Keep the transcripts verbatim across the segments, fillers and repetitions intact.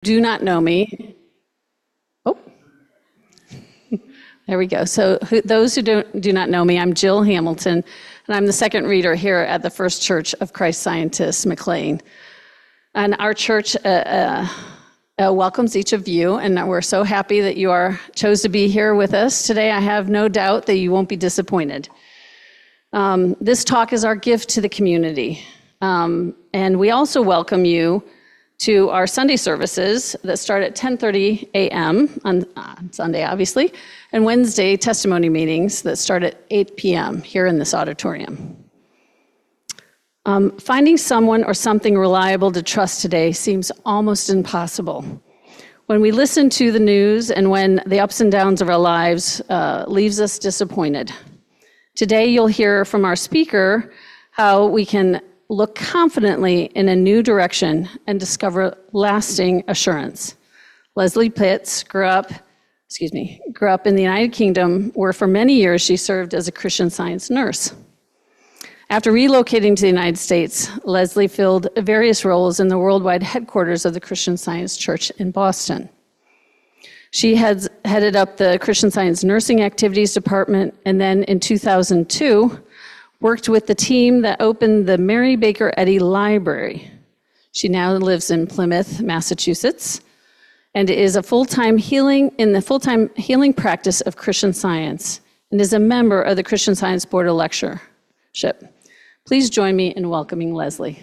do not know me, oh, there we go. So who, those who don't, do not know me, I'm Jill Hamilton, and I'm the second reader here at the First Church of Christ Scientists, McLean. And our church uh, uh, uh, welcomes each of you, and we're so happy that you are chose to be here with us today. I have no doubt that you won't be disappointed. Um, this talk is our gift to the community, um, and we also welcome you to our Sunday services that start at ten thirty a m on uh, Sunday, obviously, and Wednesday testimony meetings that start at eight p m here in this auditorium. Um, finding someone or something reliable to trust today seems almost impossible. When we listen to the news and when the ups and downs of our lives uh, leaves us disappointed. Today you'll hear from our speaker how we can look confidently in a new direction and discover lasting assurance. Leslie Pitts grew up, excuse me, grew up in the United Kingdom, where for many years she served as a Christian Science nurse. After relocating to the United States, Leslie filled various roles in the worldwide headquarters of the Christian Science Church in Boston. She has headed up the Christian Science Nursing Activities Department, and then in two thousand two, worked with the team that opened the Mary Baker Eddy Library. She now lives in Plymouth, Massachusetts, and is a full-time healing in the full-time healing practice of Christian Science, and is a member of the Christian Science Board of Lectureship. Please join me in welcoming Leslie.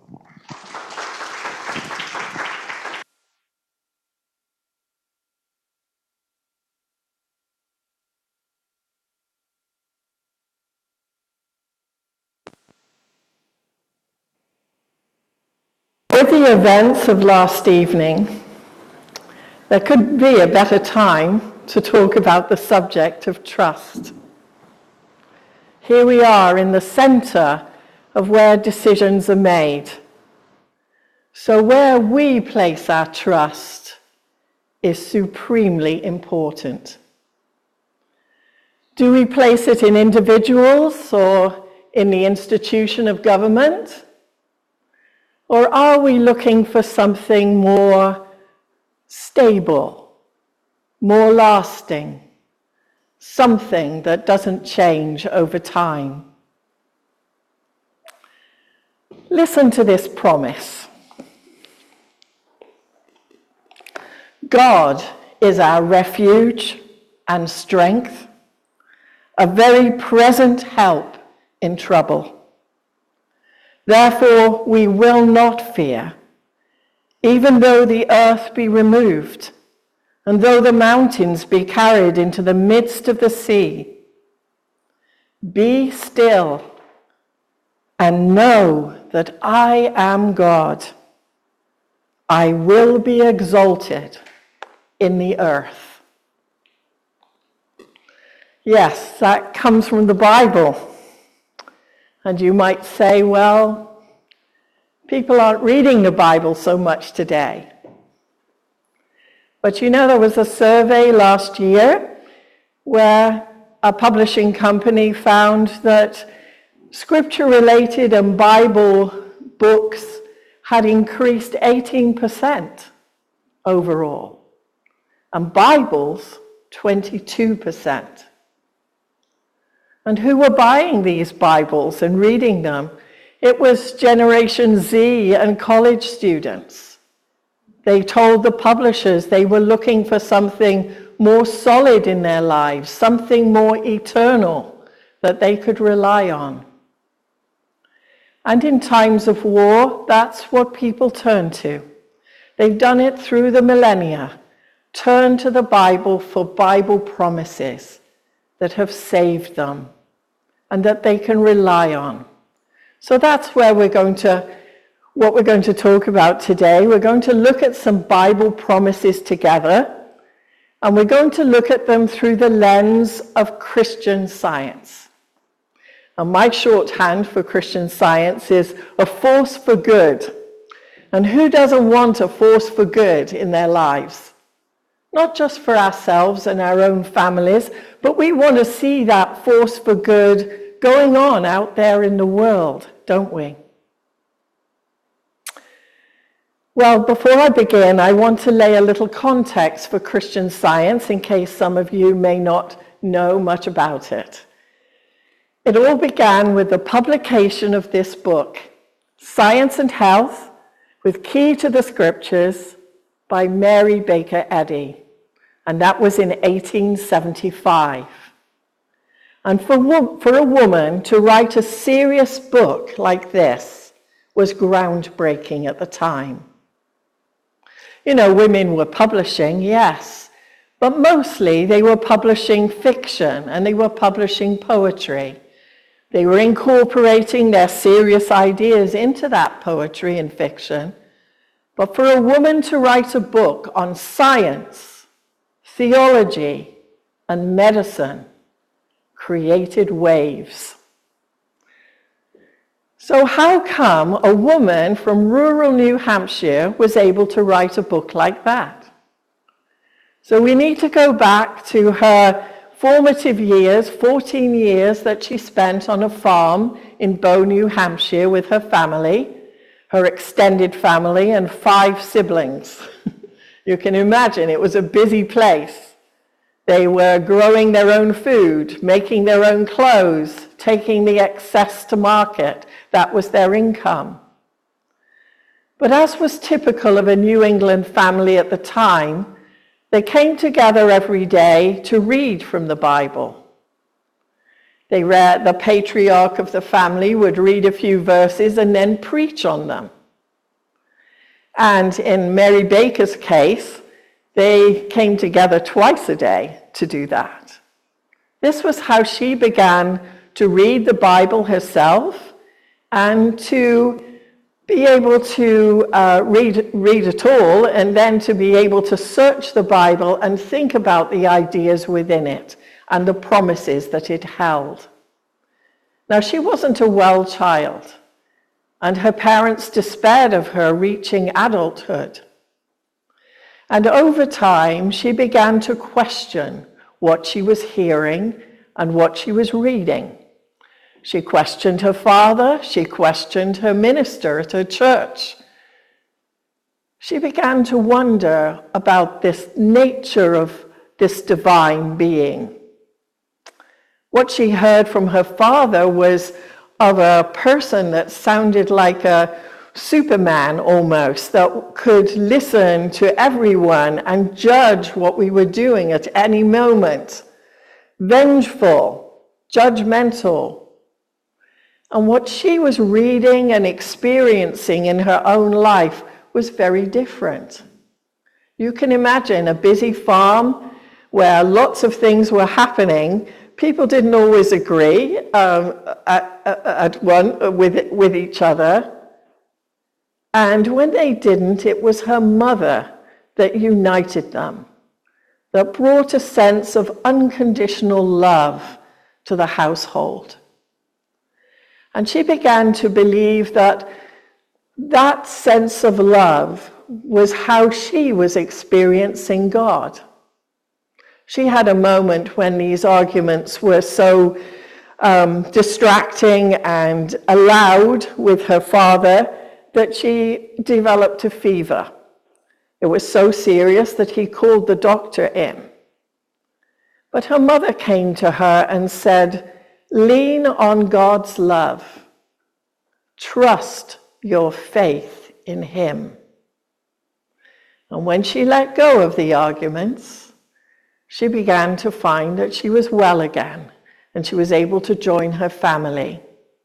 With the events of last evening, there could be a better time to talk about the subject of trust. Here we are in the center of where decisions are made. So where we place our trust is supremely important. Do we place it in individuals or in the institution of government? Or are we looking for something more stable, more lasting, something that doesn't change over time? Listen to this promise. God is our refuge and strength, a very present help in trouble. Therefore, we will not fear, even though the earth be removed, and though the mountains be carried into the midst of the sea. Be still and know that I am God. I will be exalted in the earth. Yes, that comes from the Bible. And you might say, well, people aren't reading the Bible so much today. But you know, there was a survey last year where a publishing company found that scripture-related and Bible books had increased eighteen percent overall, and Bibles twenty-two percent. And who were buying these Bibles and reading them? It was Generation Z and college students. They told the publishers they were looking for something more solid in their lives, something more eternal that they could rely on. And in times of war, that's what people turn to. They've done it through the millennia. Turn to the Bible for Bible promises that have saved them and that they can rely on. So that's where we're going to, what we're going to talk about today. We're going to look at some Bible promises together, and we're going to look at them through the lens of Christian Science. And my shorthand for Christian Science is a force for good. And who doesn't want a force for good in their lives? Not just for ourselves and our own families, but we want to see that force for good going on out there in the world, don't we? Well, before I begin, I want to lay a little context for Christian Science in case some of you may not know much about it. It all began with the publication of this book, Science and Health, with Key to the Scriptures, by Mary Baker Eddy, and that was in eighteen seventy-five. And for, for a woman to write a serious book like this was groundbreaking at the time. You know, women were publishing, yes, but mostly they were publishing fiction and they were publishing poetry. They were incorporating their serious ideas into that poetry and fiction. But for a woman to write a book on science, theology, and medicine created waves. So how come a woman from rural New Hampshire was able to write a book like that? So we need to go back to her formative years, fourteen years that she spent on a farm in Bow, New Hampshire with her family, her extended family, and five siblings. You can imagine it was a busy place. They were growing their own food, making their own clothes, taking the excess to market. That was their income. But as was typical of a New England family at the time, they came together every day to read from the Bible. They read, the patriarch of the family would read a few verses and then preach on them. And in Mary Baker's case, they came together twice a day to do that. This was how she began to read the Bible herself and to be able to uh, read, read it all, and then to be able to search the Bible and think about the ideas within it and the promises that it held. Now, she wasn't a well child, and her parents despaired of her reaching adulthood. And over time, she began to question what she was hearing and what she was reading. She questioned her father. She questioned her minister at her church. She began to wonder about this nature of this divine being. What she heard from her father was of a person that sounded like a Superman almost, that could listen to everyone and judge what we were doing at any moment. Vengeful, judgmental. And what she was reading and experiencing in her own life was very different. You can imagine a busy farm where lots of things were happening. People didn't always agree um, at, at one with, with each other. And when they didn't, it was her mother that united them, that brought a sense of unconditional love to the household. And she began to believe that that sense of love was how she was experiencing God. She had a moment when these arguments were so um, distracting and loud with her father that she developed a fever. It was so serious that he called the doctor in. But her mother came to her and said, "Lean on God's love. Trust your faith in him." And when she let go of the arguments, she began to find that she was well again, and she was able to join her family.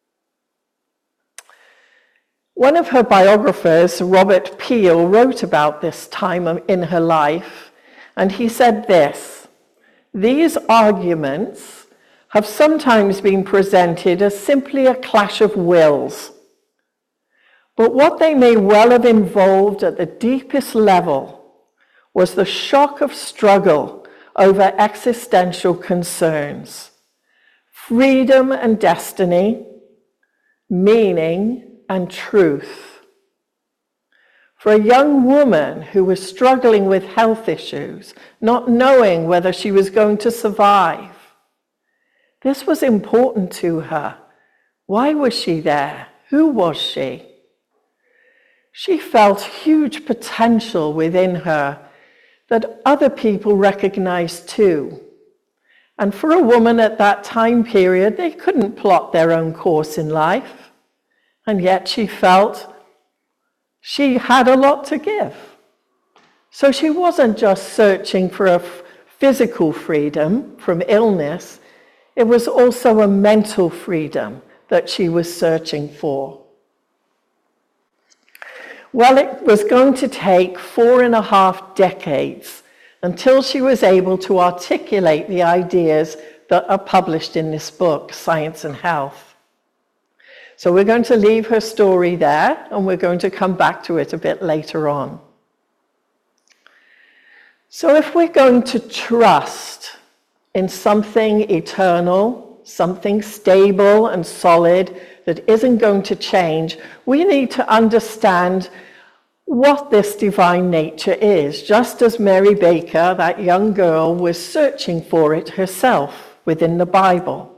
One of her biographers, Robert Peel, wrote about this time in her life, and he said this: "These arguments have sometimes been presented as simply a clash of wills. But what they may well have involved at the deepest level was the shock of struggle over existential concerns, freedom and destiny, meaning and truth. For a young woman who was struggling with health issues, not knowing whether she was going to survive, this was important to her. Why was she there? Who was she? she felt huge potential within her that other people recognized too. And for a woman at that time period, they couldn't plot their own course in life. And yet she felt she had a lot to give. So she wasn't just searching for a physical freedom from illness, it was also a mental freedom that she was searching for. Well, it was going to take four and a half decades until she was able to articulate the ideas that are published in this book, Science and Health. So we're going to leave her story there, and we're going to come back to it a bit later on. So if we're going to trust in something eternal, something stable and solid that isn't going to change, we need to understand what this divine nature is, just as Mary Baker, that young girl, was searching for it herself within the Bible.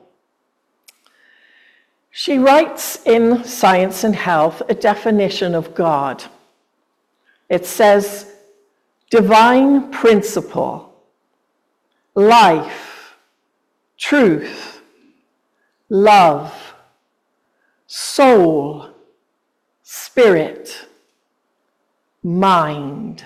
She writes in Science and Health a definition of God. It says, divine principle, life, truth, love, soul, spirit, mind.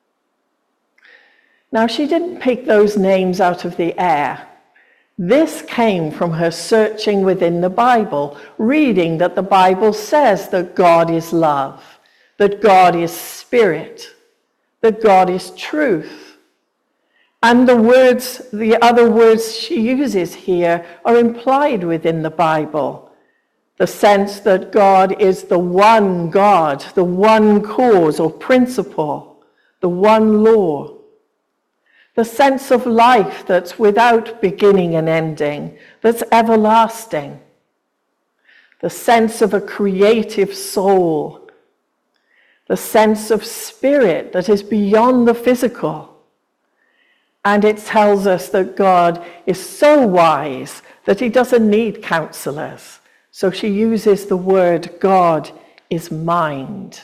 Now, she didn't pick those names out of the air. This came from her searching within the Bible, reading that the Bible says that God is love, that God is spirit, that God is truth. And the words, the other words she uses here are implied within the Bible. The sense that God is the one God, the one cause or principle, the one law. The sense of life that's without beginning and ending, that's everlasting. The sense of a creative soul. The sense of spirit that is beyond the physical. And it tells us that God is so wise that he doesn't need counselors. So she uses the word God is mind.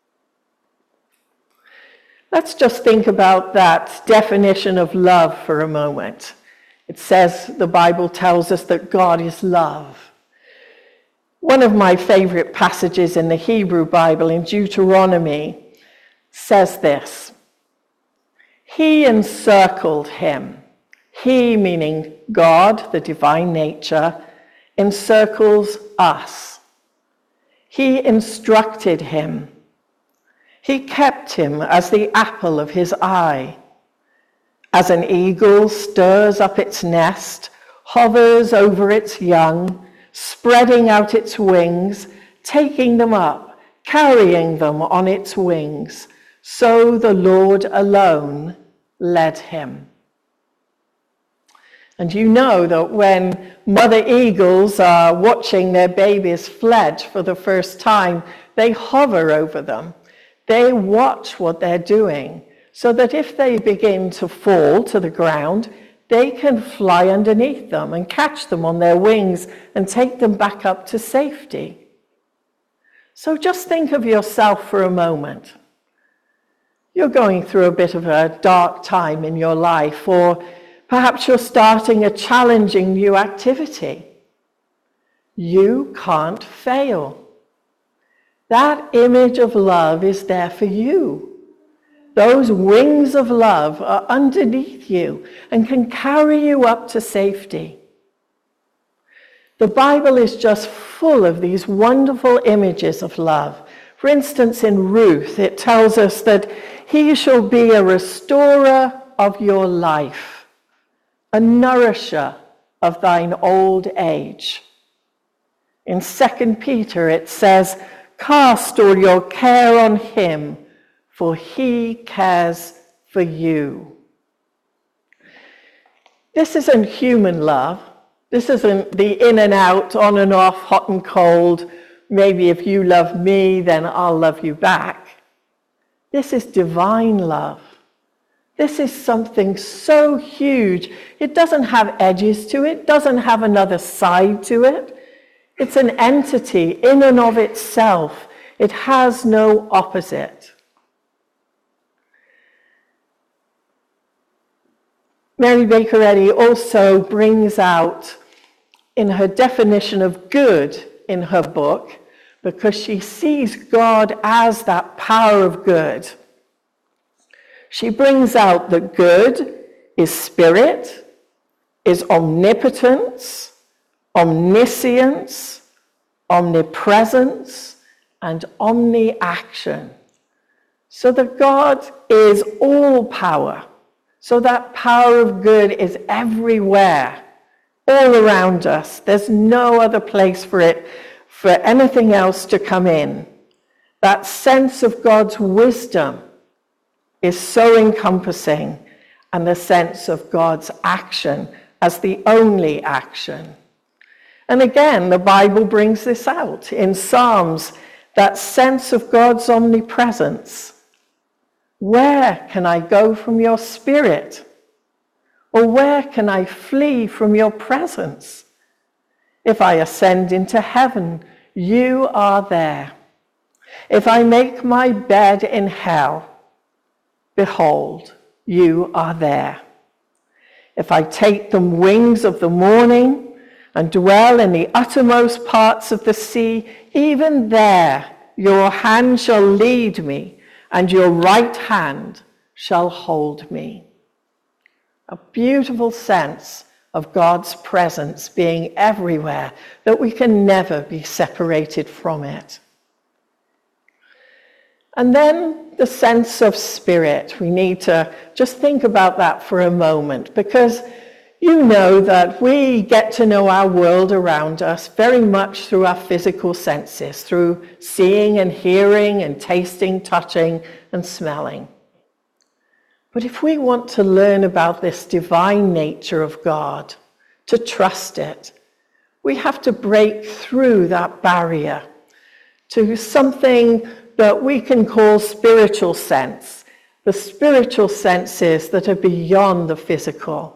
Let's just think about that definition of love for a moment. It says, the Bible tells us that God is love. One of my favorite passages in the Hebrew Bible, in Deuteronomy, says this. He encircled him. He, meaning God, the divine nature, encircles us. He instructed him. He kept him as the apple of his eye. As an eagle stirs up its nest, hovers over its young, spreading out its wings, taking them up, carrying them on its wings, so the Lord alone led him. And you know that when mother eagles are watching their babies fledge for the first time, they hover over them. They watch what they're doing so that if they begin to fall to the ground, they can fly underneath them and catch them on their wings and take them back up to safety. So just think of yourself for a moment. You're going through a bit of a dark time in your life, or perhaps you're starting a challenging new activity. You can't fail. That image of love is there for you. Those wings of love are underneath you and can carry you up to safety. The Bible is just full of these wonderful images of love. For instance, in Ruth, it tells us that he shall be a restorer of your life, a nourisher of thine old age. In Second Peter, it says, cast all your care on him, for he cares for you. This isn't human love. This isn't the in and out, on and off, hot and cold. Maybe if you love me, then I'll love you back. This is divine love. This is something so huge. It doesn't have edges to it, doesn't have another side to it. It's an entity in and of itself. It has no opposite. Mary Baker Eddy also brings out in her definition of good in her book, because she sees God as that power of good. She brings out that good is spirit, is omnipotence, omniscience, omnipresence, and omni-action. So that God is all power. So that power of good is everywhere, all around us. There's no other place for it, for anything else to come in. That sense of God's wisdom is so encompassing, and the sense of God's action as the only action. And again, the Bible brings this out in Psalms, that sense of God's omnipresence. Where can I go from your spirit? Or where can I flee from your presence? If I ascend into heaven, you are there. If I make my bed in hell, behold, you are there. If I take the wings of the morning and dwell in the uttermost parts of the sea, even there your hand shall lead me, and your right hand shall hold me. A beautiful sense of God's presence being everywhere, that we can never be separated from it. And then the sense of spirit. We need to just think about that for a moment, because you know that we get to know our world around us very much through our physical senses, through seeing and hearing and tasting, touching and smelling. But if we want to learn about this divine nature of God, to trust it, we have to break through that barrier to something that we can call spiritual sense, the spiritual senses that are beyond the physical.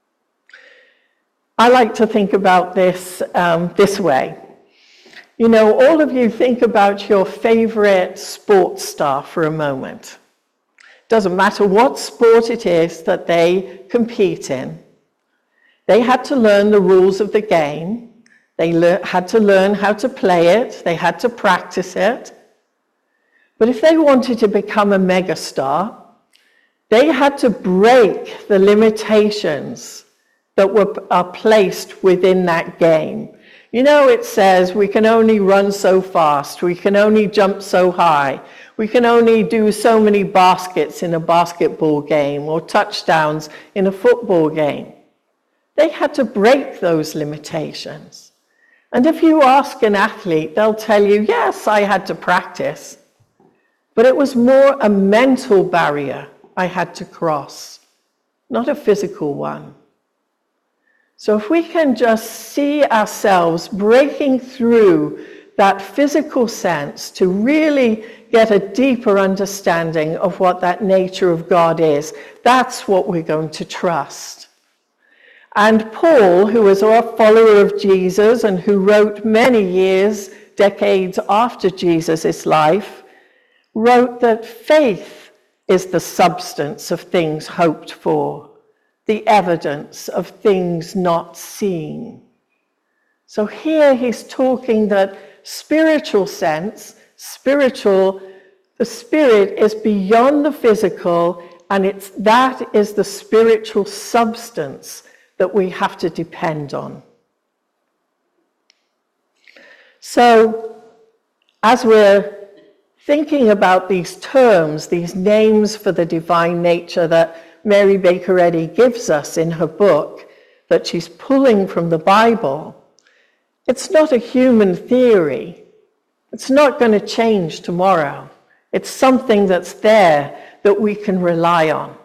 I like to think about this um, this way. You know, all of you think about your favorite sports star for a moment. Doesn't matter what sport it is that they compete in. They had to learn the rules of the game. They le- had to learn how to play it. They had to practice it. But if they wanted to become a megastar, they had to break the limitations that were are placed within that game. You know, it says we can only run so fast, we can only jump so high, we can only do so many baskets in a basketball game or touchdowns in a football game. They had to break those limitations. And if you ask an athlete, they'll tell you, yes, I had to practice, but it was more a mental barrier I had to cross, not a physical one. So if we can just see ourselves breaking through that physical sense to really get a deeper understanding of what that nature of God is, that's what we're going to trust. And Paul, who was a follower of Jesus and who wrote many years, decades after Jesus' life, wrote that faith is the substance of things hoped for, the evidence of things not seen. So here he's talking that spiritual sense, spiritual, the spirit is beyond the physical, and it's that is the spiritual substance that we have to depend on. So as we're thinking about these terms, these names for the divine nature that Mary Baker Eddy gives us in her book, that she's pulling from the Bible, it's not a human theory. It's not going to change tomorrow. It's something that's there that we can rely on.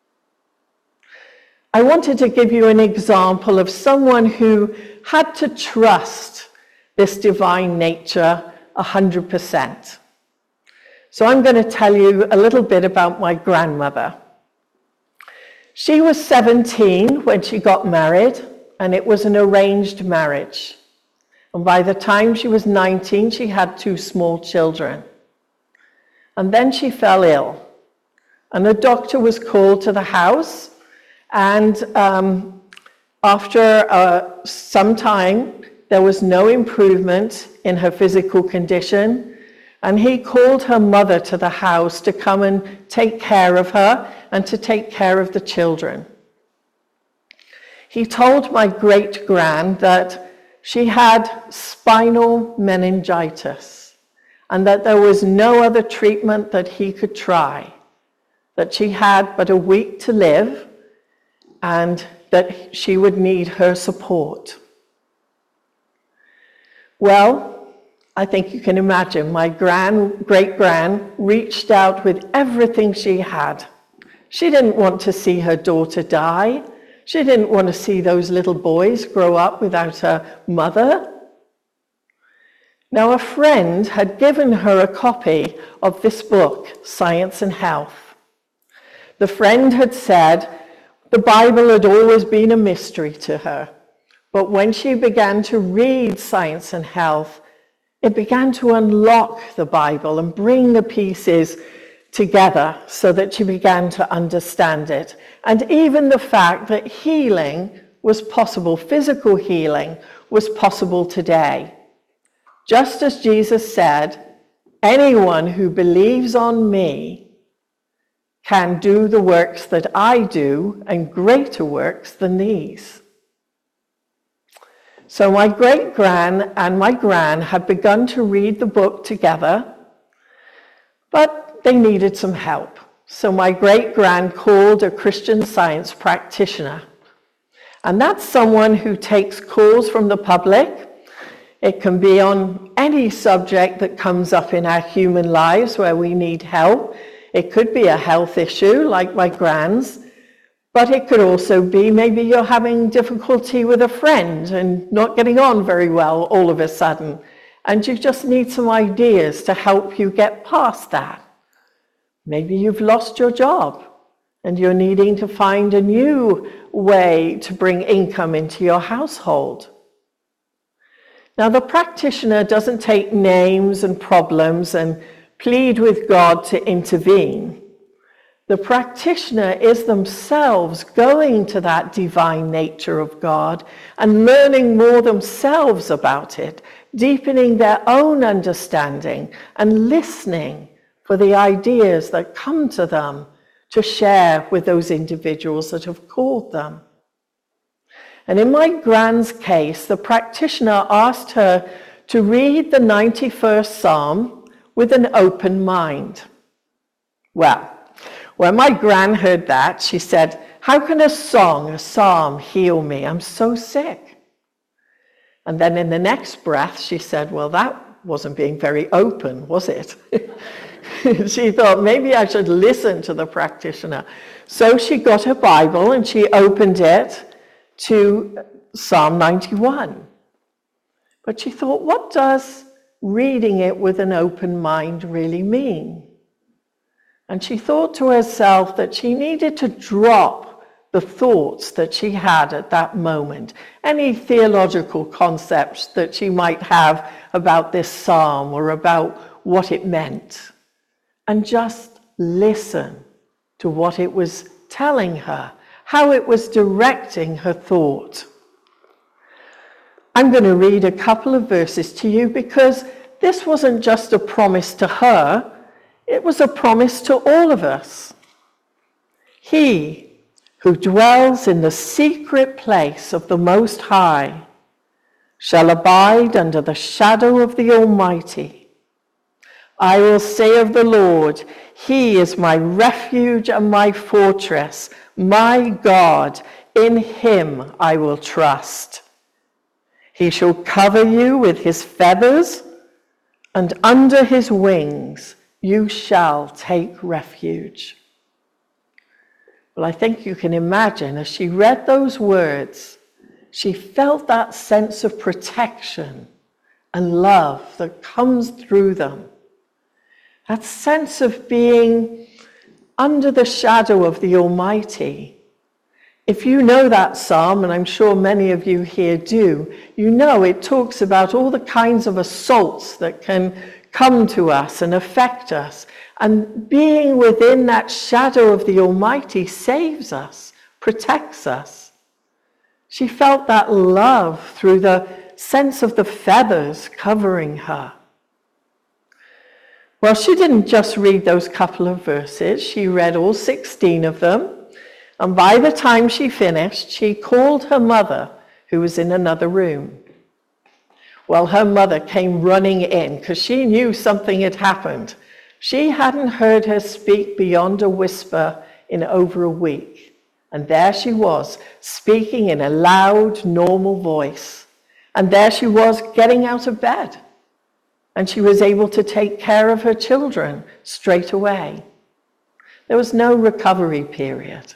I wanted to give you an example of someone who had to trust this divine nature one hundred percent. So I'm going to tell you a little bit about my grandmother. She was seventeen when she got married, and it was an arranged marriage. And by the time she was nineteen, she had two small children. And then she fell ill. And a doctor was called to the house. And um, after uh, some time, there was no improvement in her physical condition. And he called her mother to the house to come and take care of her and to take care of the children. He told my great-gran that she had spinal meningitis and that there was no other treatment that he could try, that she had but a week to live and that she would need her support. Well, I think you can imagine my gran, great-gran reached out with everything she had. She didn't want to see her daughter die. She didn't want to see those little boys grow up without a mother. Now, a friend had given her a copy of this book, Science and Health. The friend had said the Bible had always been a mystery to her, but when she began to read Science and Health, it began to unlock the Bible and bring the pieces together so that she began to understand it. And even the fact that healing was possible, physical healing was possible today. Just as Jesus said, anyone who believes on me can do the works that I do and greater works than these. So my great-gran and my gran had begun to read the book together, but they needed some help. So my great-gran called a Christian Science practitioner. And that's someone who takes calls from the public. It can be on any subject that comes up in our human lives where we need help. It could be a health issue like my gran's. But it could also be maybe you're having difficulty with a friend and not getting on very well all of a sudden, and you just need some ideas to help you get past that. Maybe you've lost your job and you're needing to find a new way to bring income into your household. Now, the practitioner doesn't take names and problems and plead with God to intervene. The practitioner is themselves going to that divine nature of God and learning more themselves about it, deepening their own understanding and listening for the ideas that come to them to share with those individuals that have called them. And in my gran's case, the practitioner asked her to read the ninety-first Psalm with an open mind. Well, when my gran heard that, she said, "How can a song, a psalm, heal me? I'm so sick." And then in the next breath, she said, "Well, that wasn't being very open, was it?" She thought, maybe I should listen to the practitioner. So she got her Bible and she opened it to Psalm ninety-one. But she thought, what does reading it with an open mind really mean? And she thought to herself that she needed to drop the thoughts that she had at that moment, any theological concepts that she might have about this psalm or about what it meant, and just listen to what it was telling her, how it was directing her thought. I'm going to read a couple of verses to you because this wasn't just a promise to her, it was a promise to all of us. He who dwells in the secret place of the Most High shall abide under the shadow of the Almighty. I will say of the Lord, He is my refuge and my fortress, my God, in Him I will trust. He shall cover you with His feathers, and under His wings you shall take refuge. Well, I think you can imagine as she read those words, she felt that sense of protection and love that comes through them. That sense of being under the shadow of the Almighty. If you know that psalm, and I'm sure many of you here do, you know it talks about all the kinds of assaults that can come to us and affect us. And being within that shadow of the Almighty saves us, protects us. She felt that love through the sense of the feathers covering her. Well, she didn't just read those couple of verses. She read all sixteen of them. And by the time she finished, she called her mother, who was in another room. Well, her mother came running in because she knew something had happened. She hadn't heard her speak beyond a whisper in over a week. And there she was, speaking in a loud, normal voice. And there she was, getting out of bed. And she was able to take care of her children straight away. There was no recovery period.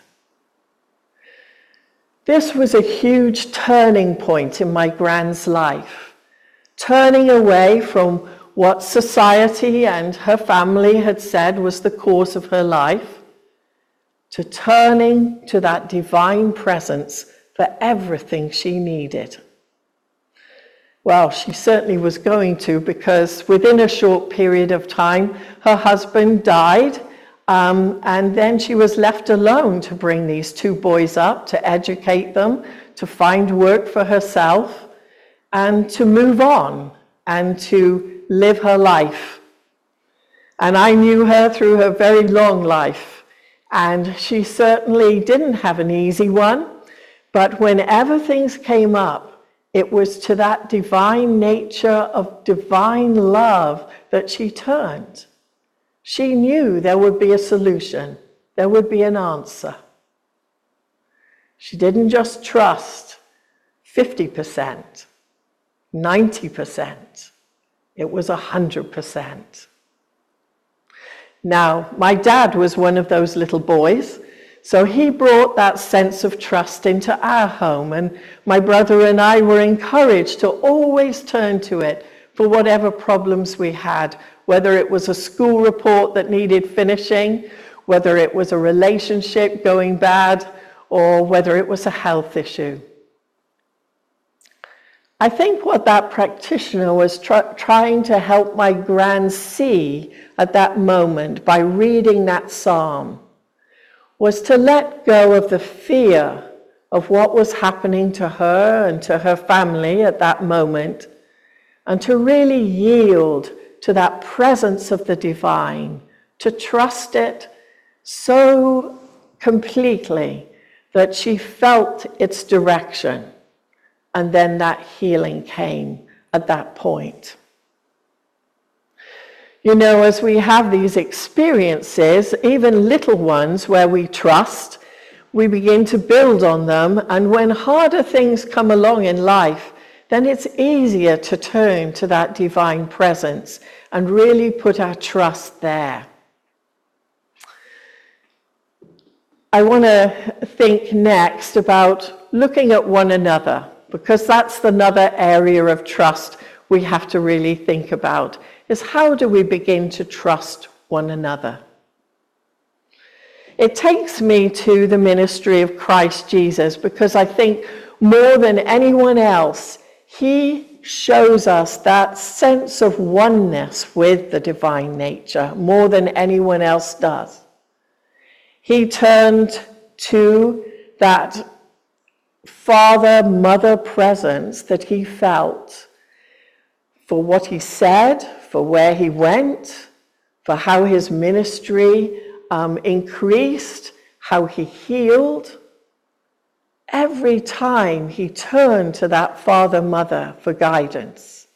This was a huge turning point in my grand's life, turning away from what society and her family had said was the cause of her life, to turning to that divine presence for everything she needed. Well, she certainly was going to, because within a short period of time, her husband died, um, and then she was left alone to bring these two boys up, to educate them, to find work for herself, and to move on, and to live her life. And I knew her through her very long life, and she certainly didn't have an easy one, but whenever things came up, it was to that divine nature of divine love that she turned. She knew there would be a solution, there would be an answer. She didn't just trust fifty percent, ninety percent. It was one hundred percent. Now, my dad was one of those little boys, so he brought that sense of trust into our home, and my brother and I were encouraged to always turn to it for whatever problems we had, whether it was a school report that needed finishing, whether it was a relationship going bad, or whether it was a health issue. I think what that practitioner was tr- trying to help my gran see at that moment by reading that psalm was to let go of the fear of what was happening to her and to her family at that moment, and to really yield to that presence of the divine, to trust it so completely that she felt its direction. And then that healing came at that point. You know, as we have these experiences, even little ones where we trust, we begin to build on them. And when harder things come along in life, then it's easier to turn to that divine presence and really put our trust there. I want to think next about looking at one another, because that's another area of trust we have to really think about, is how do we begin to trust one another? It takes me to the ministry of Christ Jesus, because I think more than anyone else, he shows us that sense of oneness with the divine nature more than anyone else does. He turned to that father-mother presence that he felt for what he said, for where he went, for how his ministry um, increased, how he healed. Every time he turned to that father-mother for guidance.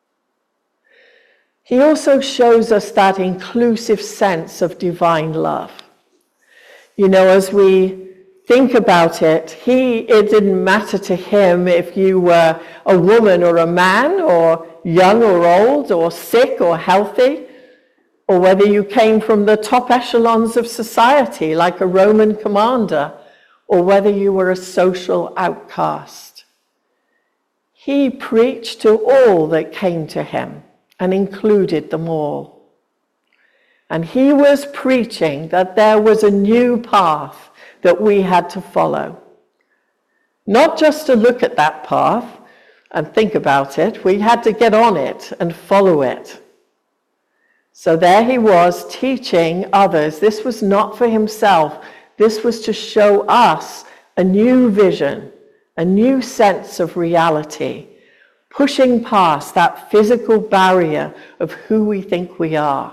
He also shows us that inclusive sense of divine love. You know, as we think about it, he, it didn't matter to him if you were a woman or a man, or young or old, or sick or healthy, or whether you came from the top echelons of society like a Roman commander, or whether you were a social outcast. He preached to all that came to him and included them all. And he was preaching that there was a new path that we had to follow. Not just to look at that path and think about it, we had to get on it and follow it. So there he was teaching others. This was not for himself. This was to show us a new vision, a new sense of reality, pushing past that physical barrier of who we think we are.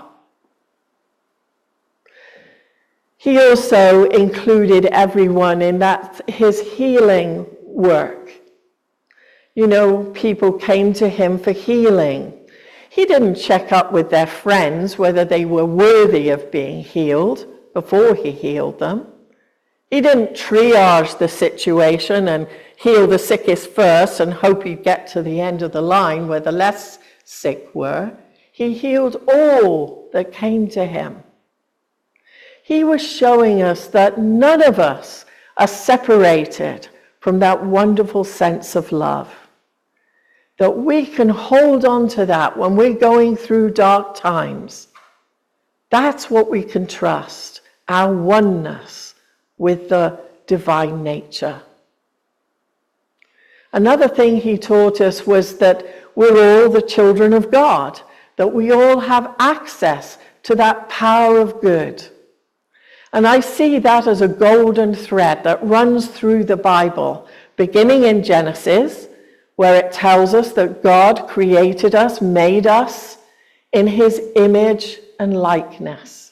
He also included everyone in that his healing work. You know, people came to him for healing. He didn't check up with their friends whether they were worthy of being healed before he healed them. He didn't triage the situation and heal the sickest first and hope he'd get to the end of the line where the less sick were. He healed all that came to him. He was showing us that none of us are separated from that wonderful sense of love. That we can hold on to that when we're going through dark times. That's what we can trust, our oneness with the divine nature. Another thing he taught us was that we're all the children of God, that we all have access to that power of good. And I see that as a golden thread that runs through the Bible, beginning in Genesis, where it tells us that God created us, made us in his image and likeness.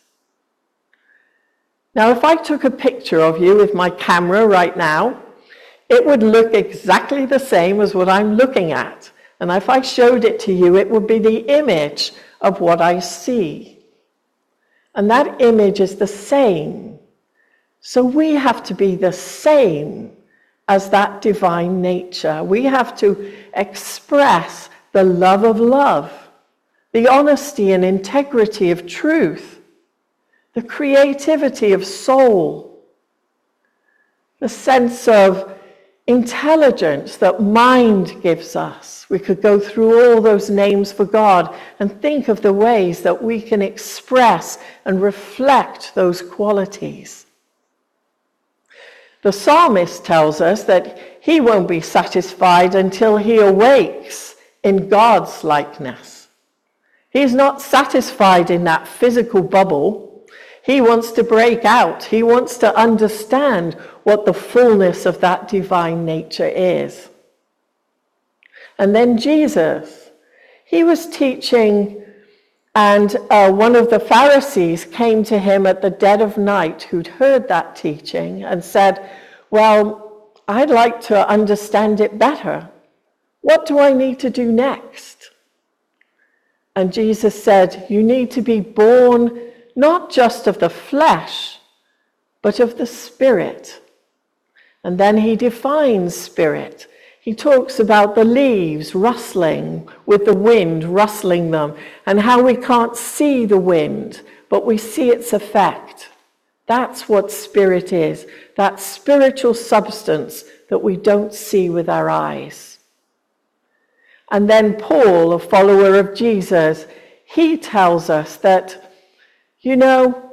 Now, if I took a picture of you with my camera right now, it would look exactly the same as what I'm looking at. And if I showed it to you, it would be the image of what I see. And that image is the same. So we have to be the same as that divine nature. We have to express the love of love, the honesty and integrity of truth, the creativity of soul, the sense of intelligence that mind gives us. We could go through all those names for God and think of the ways that we can express and reflect those qualities. The psalmist tells us that he won't be satisfied until he awakes in God's likeness. He's not satisfied in that physical bubble. He wants to break out. He wants to understand what the fullness of that divine nature is. And then Jesus, he was teaching, and uh, one of the Pharisees came to him at the dead of night who'd heard that teaching and said, well, I'd like to understand it better. What do I need to do next? And Jesus said, you need to be born not just of the flesh, but of the Spirit. And then he defines spirit. He talks about the leaves rustling with the wind, rustling them, and how we can't see the wind, but we see its effect. That's what spirit is, that spiritual substance that we don't see with our eyes. And then Paul, a follower of Jesus, he tells us that, you know,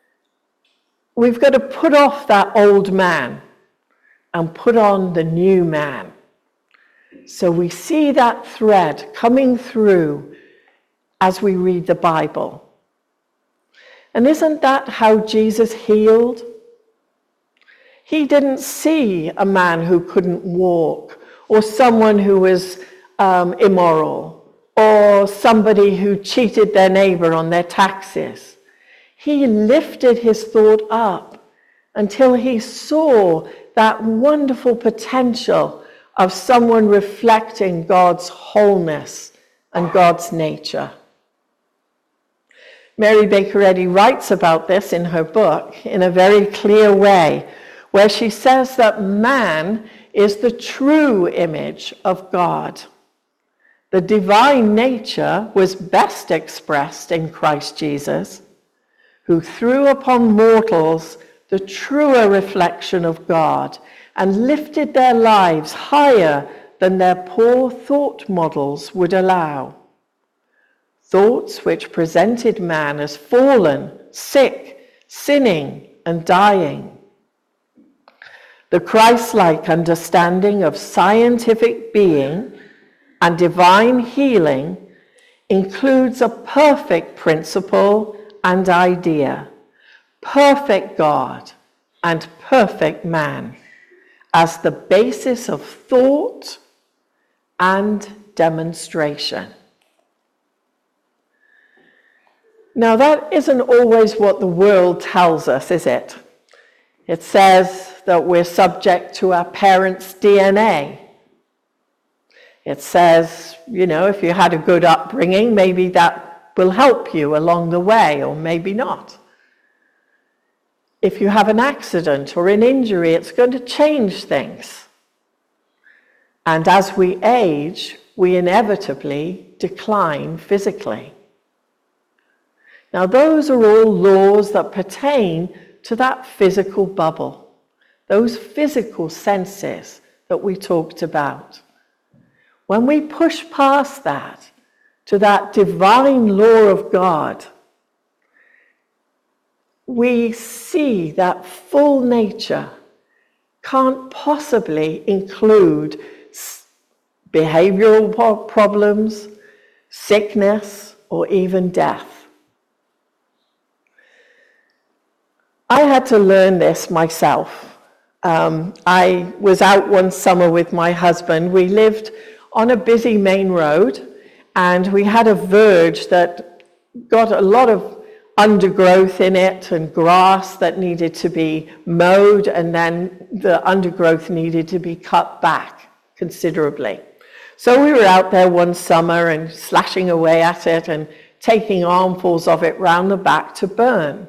we've got to put off that old man and put on the new man. So we see that thread coming through as we read the Bible. And isn't that how Jesus healed? He didn't see a man who couldn't walk, or someone who was um, immoral, or somebody who cheated their neighbor on their taxes. He lifted his thought up until he saw that wonderful potential of someone reflecting God's wholeness and God's nature. Mary Baker Eddy writes about this in her book in a very clear way, where she says that man is the true image of God. The divine nature was best expressed in Christ Jesus, who threw upon mortals the truer reflection of God and lifted their lives higher than their poor thought models would allow. Thoughts which presented man as fallen, sick, sinning, and dying. The Christ-like understanding of scientific being and divine healing includes a perfect principle and idea, perfect God and perfect man as the basis of thought and demonstration. Now, that isn't always what the world tells us, is it? It says that we're subject to our parents' D N A. It says, you know, if you had a good upbringing, maybe that will help you along the way, or maybe not. If you have an accident or an injury, it's going to change things. And as we age, we inevitably decline physically. Now, those are all laws that pertain to that physical bubble, those physical senses that we talked about. When we push past that to that divine law of God, we see that full nature can't possibly include behavioral problems, sickness, or even death. I had to learn this myself. Um, I was out one summer with my husband. We lived on a busy main road, and we had a verge that got a lot of undergrowth in it and grass that needed to be mowed, and then the undergrowth needed to be cut back considerably. So we were out there one summer and slashing away at it and taking armfuls of it round the back to burn.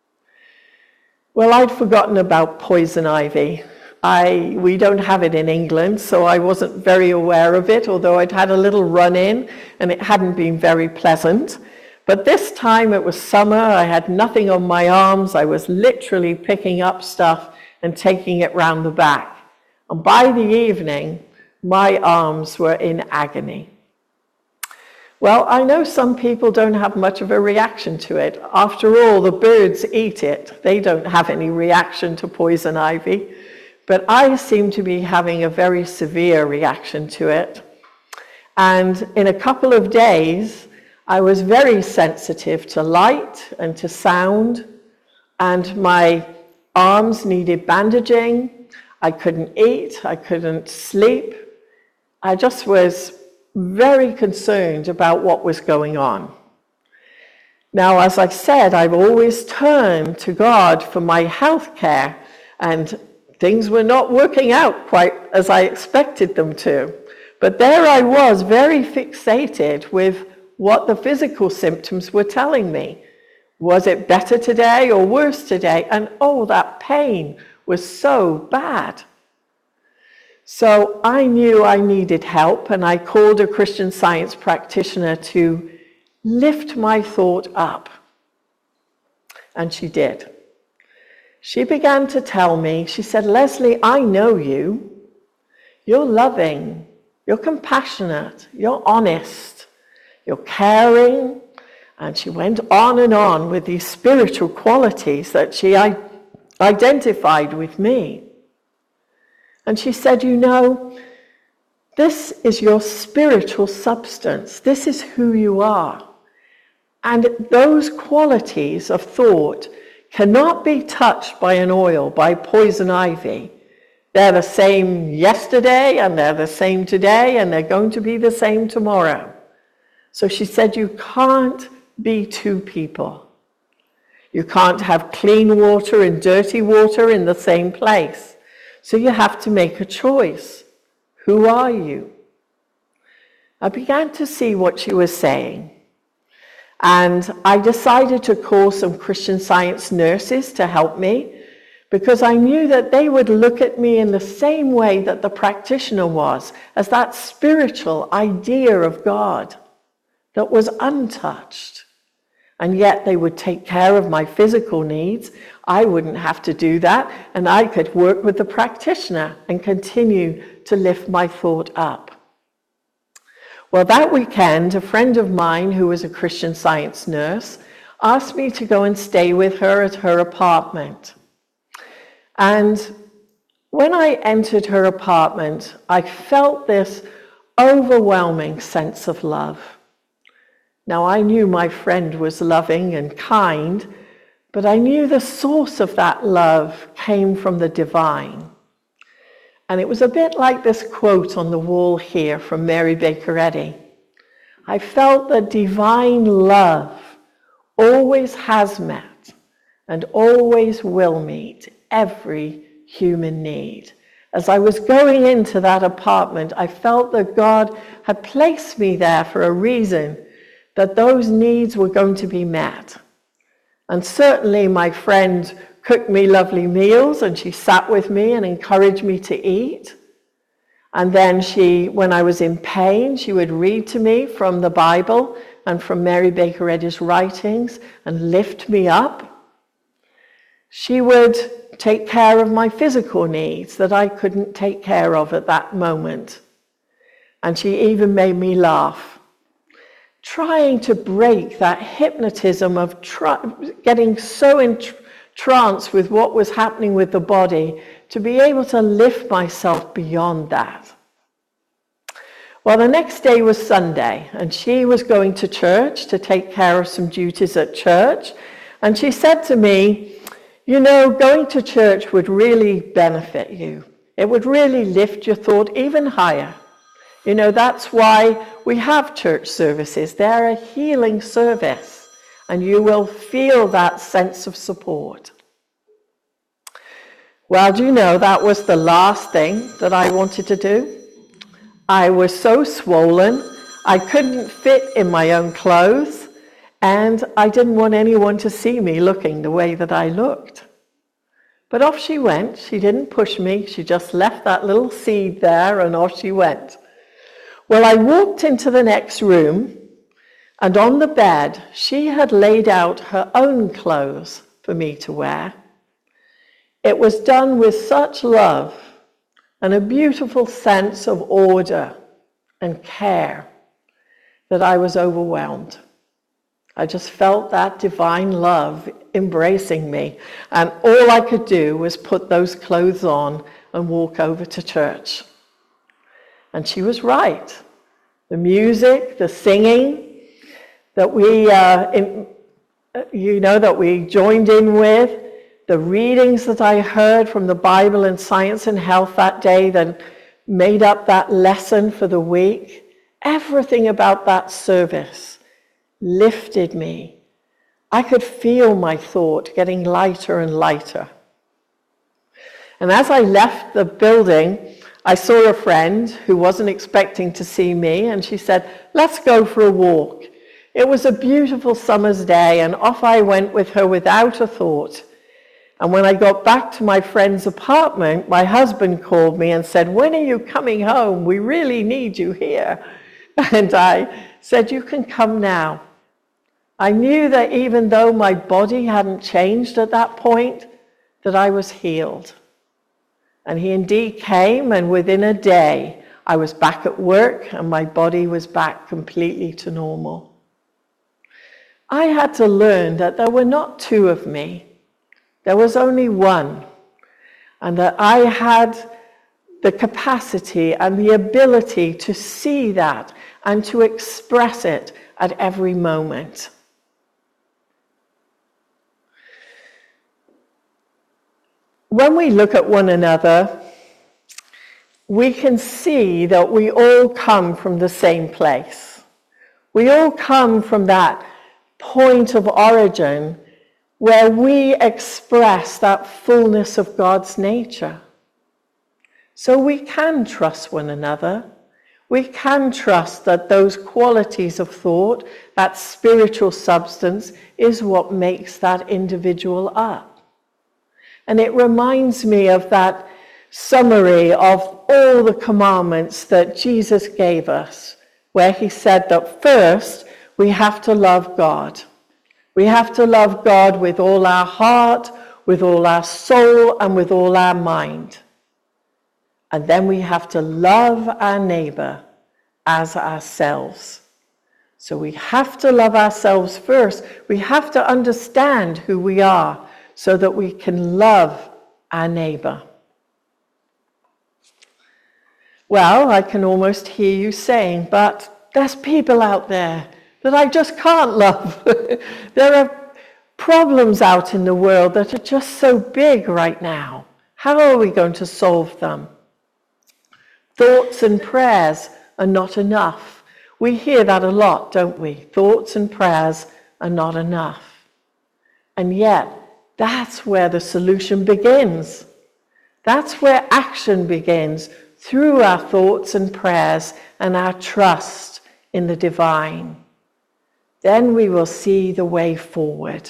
Well, I'd forgotten about poison ivy. I, we don't have it in England, so I wasn't very aware of it, although I'd had a little run-in and it hadn't been very pleasant. But this time it was summer, I had nothing on my arms, I was literally picking up stuff and taking it round the back. And by the evening, my arms were in agony. Well, I know some people don't have much of a reaction to it. After all, the birds eat it. They don't have any reaction to poison ivy. But I seem to be having a very severe reaction to it. And in a couple of days, I was very sensitive to light and to sound, and my arms needed bandaging. I couldn't eat, I couldn't sleep. I just was very concerned about what was going on. Now, as I said, I've always turned to God for my health care, and things were not working out quite as I expected them to. But there I was, very fixated with what the physical symptoms were telling me. Was it better today or worse today? And oh, that pain was so bad. So I knew I needed help, and I called a Christian Science practitioner to lift my thought up. And she did. She began to tell me, she said, "Leslie, I know you. You're loving, you're compassionate, you're honest, you're caring." And she went on and on with these spiritual qualities that she identified with me. And she said, "You know, this is your spiritual substance. This is who you are. And those qualities of thought cannot be touched by an oil, by poison ivy. They're the same yesterday, and they're the same today, and they're going to be the same tomorrow." So she said, you can't be two people. You can't have clean water and dirty water in the same place. So you have to make a choice. Who are you? I began to see what she was saying. And I decided to call some Christian Science nurses to help me, because I knew that they would look at me in the same way that the practitioner was, as that spiritual idea of God that was untouched. And yet they would take care of my physical needs. I wouldn't have to do that, and I could work with the practitioner and continue to lift my thought up. Well, that weekend, a friend of mine who was a Christian Science nurse asked me to go and stay with her at her apartment. And when I entered her apartment, I felt this overwhelming sense of love. Now, I knew my friend was loving and kind, but I knew the source of that love came from the divine. And it was a bit like this quote on the wall here from Mary Baker Eddy. I felt that divine love always has met and always will meet every human need. As I was going into that apartment, I felt that God had placed me there for a reason, that those needs were going to be met. And certainly my friend cooked me lovely meals, and she sat with me and encouraged me to eat. And then she, when I was in pain, she would read to me from the Bible and from Mary Baker Eddy's writings and lift me up. She would take care of my physical needs that I couldn't take care of at that moment. And she even made me laugh, trying to break that hypnotism of tr- getting so entranced with what was happening with the body, to be able to lift myself beyond that. Well, the next day was Sunday, and she was going to church to take care of some duties at church. And she said to me, you know, going to church would really benefit you. It would really lift your thought even higher. You know, that's why we have church services. They're a healing service, and you will feel that sense of support. Well, do you know, that was the last thing that I wanted to do. I was so swollen, I couldn't fit in my own clothes, and I didn't want anyone to see me looking the way that I looked. But off she went. She didn't push me. She just left that little seed there, and off she went. Well, I walked into the next room, and on the bed, she had laid out her own clothes for me to wear. It was done with such love and a beautiful sense of order and care that I was overwhelmed. I just felt that divine love embracing me, and all I could do was put those clothes on and walk over to church. And she was right. The music, the singing that we, uh, in, you know, that we joined in with, the readings that I heard from the Bible and Science and Health that day that made up that lesson for the week, everything about that service lifted me. I could feel my thought getting lighter and lighter. And as I left the building, I saw a friend who wasn't expecting to see me, and she said, let's go for a walk. It was a beautiful summer's day, and off I went with her without a thought. And when I got back to my friend's apartment, my husband called me and said, when are you coming home? We really need you here. And I said, you can come now. I knew that even though my body hadn't changed at that point, that I was healed. And he indeed came, and within a day, I was back at work, and my body was back completely to normal. I had to learn that there were not two of me. There was only one, and that I had the capacity and the ability to see that and to express it at every moment. When we look at one another, we can see that we all come from the same place. We all come from that point of origin where we express that fullness of God's nature. So we can trust one another. We can trust that those qualities of thought, that spiritual substance, is what makes that individual up. And it reminds me of that summary of all the commandments that Jesus gave us, where he said that first we have to love God. We have to love God with all our heart, with all our soul, and with all our mind. And then we have to love our neighbor as ourselves. So we have to love ourselves first. We have to understand who we are so that we can love our neighbor. Well, I can almost hear you saying, but there's people out there that I just can't love. There are problems out in the world that are just so big right now. How are we going to solve them? Thoughts and prayers are not enough. We hear that a lot, don't we? Thoughts and prayers are not enough. And yet, that's where the solution begins. That's where action begins, through our thoughts and prayers and our trust in the divine. Then we will see the way forward.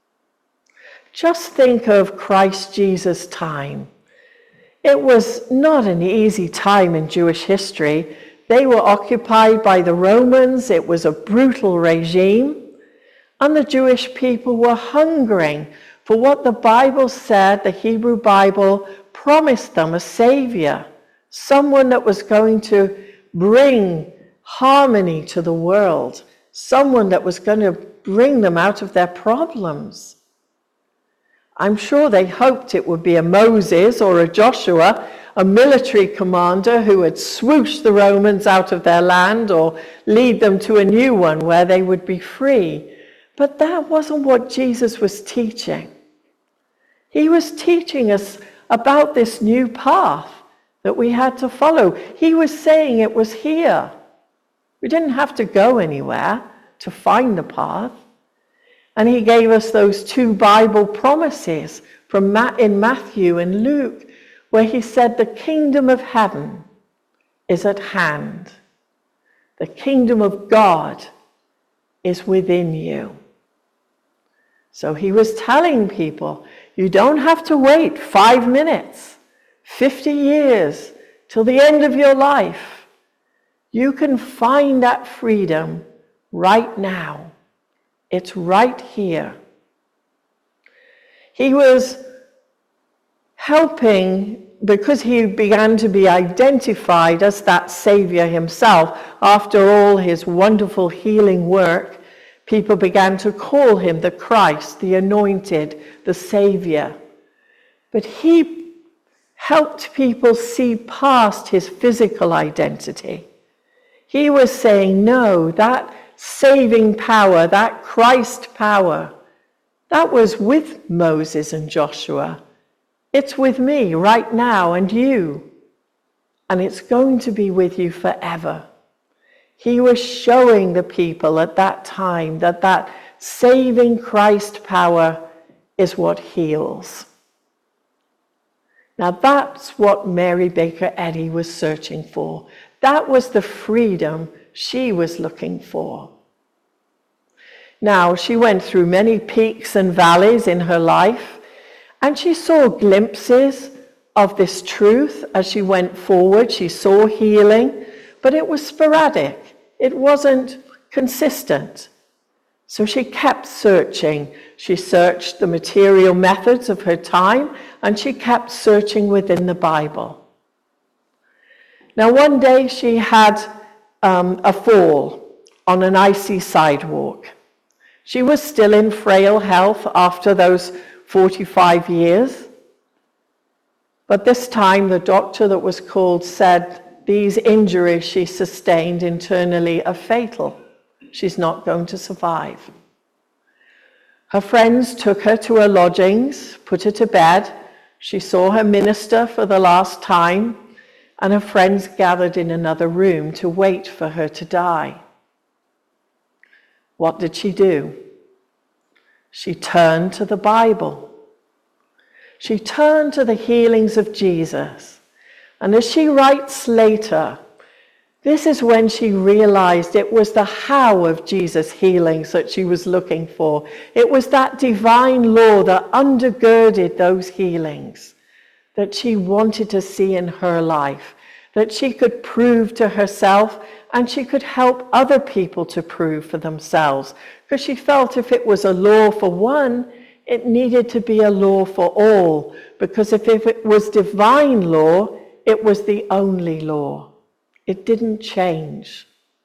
Just think of Christ Jesus' time. It was not an easy time in Jewish history. They were occupied by the Romans. It was a brutal regime. And the Jewish people were hungering for what the Bible said, the Hebrew Bible promised them, a savior, someone that was going to bring harmony to the world, someone that was going to bring them out of their problems. I'm sure they hoped it would be a Moses or a Joshua, a military commander who would swoosh the Romans out of their land or lead them to a new one where they would be free. But that wasn't what Jesus was teaching. He was teaching us about this new path that we had to follow. He was saying it was here. We didn't have to go anywhere to find the path. And he gave us those two Bible promises from Ma- in Matthew and Luke, where he said, the kingdom of heaven is at hand. The kingdom of God is within you. So he was telling people, you don't have to wait five minutes, fifty years, till the end of your life. You can find that freedom right now. It's right here. He was helping because he began to be identified as that Savior himself. After all his wonderful healing work, people began to call him the Christ, the Anointed, the Savior. But he helped people see past his physical identity. He was saying, no, that saving power, that Christ power, that was with Moses and Joshua. It's with me right now and you. And it's going to be with you forever. He was showing the people at that time that that saving Christ power is what heals. Now that's what Mary Baker Eddy was searching for. That was the freedom she was looking for. Now, she went through many peaks and valleys in her life, and she saw glimpses of this truth as she went forward. She saw healing, but it was sporadic. It wasn't consistent. So she kept searching. She searched the material methods of her time, and she kept searching within the Bible. Now, one day she had um, a fall on an icy sidewalk. She was still in frail health after those forty-five years. But this time the doctor that was called said these injuries she sustained internally are fatal. She's not going to survive. Her friends took her to her lodgings, put her to bed. She saw her minister for the last time, and her friends gathered in another room to wait for her to die. What did she do? She turned to the Bible. She turned to the healings of Jesus. And as she writes later, this is when she realized it was the how of Jesus' healings that she was looking for. It was that divine law that undergirded those healings that she wanted to see in her life, that she could prove to herself and she could help other people to prove for themselves. Because she felt if it was a law for one, it needed to be a law for all. Because if, if it was divine law, it was the only law. It didn't change.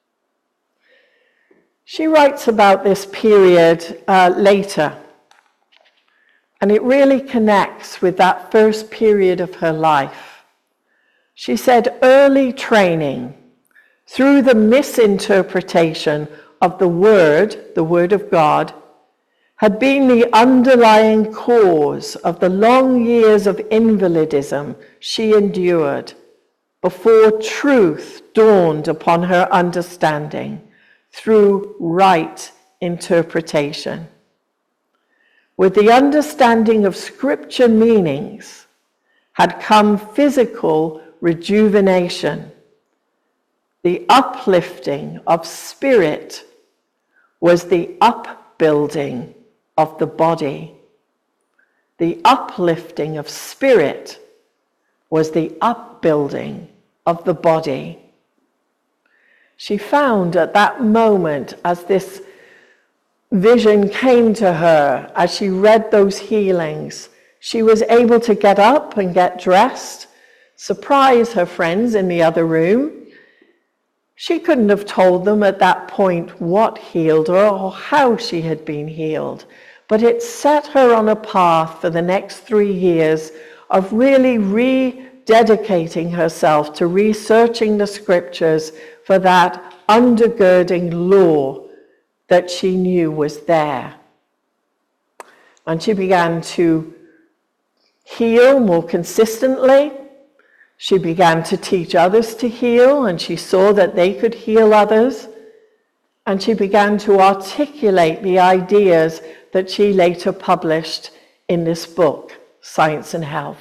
She writes about this period uh, later. And it really connects with that first period of her life. She said, early training, through the misinterpretation of the Word, the Word of God, had been the underlying cause of the long years of invalidism she endured before truth dawned upon her understanding through right interpretation. With the understanding of Scripture meanings had come physical rejuvenation. The uplifting of spirit was the upbuilding of the body. The uplifting of spirit was the upbuilding of the body. She found at that moment, as this vision came to her, as she read those healings, she was able to get up and get dressed, surprise her friends in the other room. She couldn't have told them at that point what healed her or how she had been healed, but it set her on a path for the next three years of really rededicating herself to researching the Scriptures for that undergirding law that she knew was there. And she began to heal more consistently. She began to teach others to heal, and she saw that they could heal others. And she began to articulate the ideas that she later published in this book, Science and Health.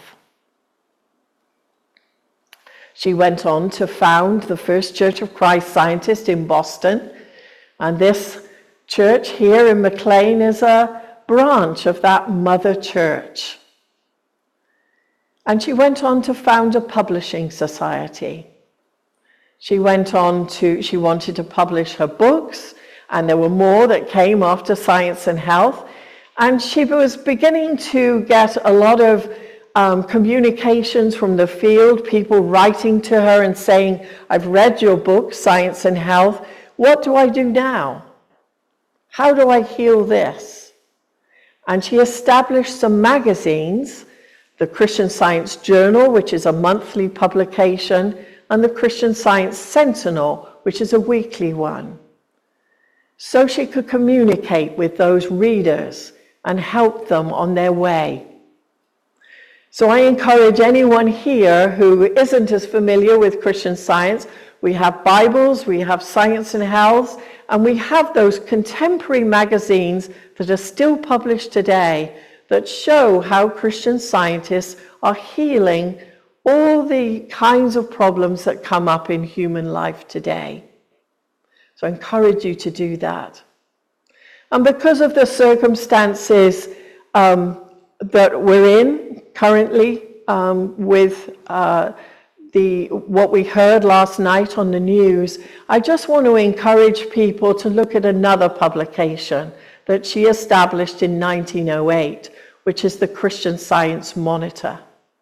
She went on to found the first Church of Christ Scientists in Boston, and this church here in McLean is a branch of that mother church. And she went on to found a publishing society. She went on to, she wanted to publish her books, and there were more that came after Science and Health. And she was beginning to get a lot of um, communications from the field, people writing to her and saying, I've read your book, Science and Health. What do I do now? How do I heal this? And she established some magazines, the Christian Science Journal, which is a monthly publication, and the Christian Science Sentinel, which is a weekly one, so she could communicate with those readers and help them on their way. So I encourage anyone here who isn't as familiar with Christian Science, we have Bibles, we have Science and Health, and we have those contemporary magazines that are still published today that show how Christian scientists are healing all the kinds of problems that come up in human life today. So I encourage you to do that. And because of the circumstances um, that we're in currently um, with uh, the what we heard last night on the news, I just want to encourage people to look at another publication that she established in nineteen oh eight, which is the Christian Science Monitor.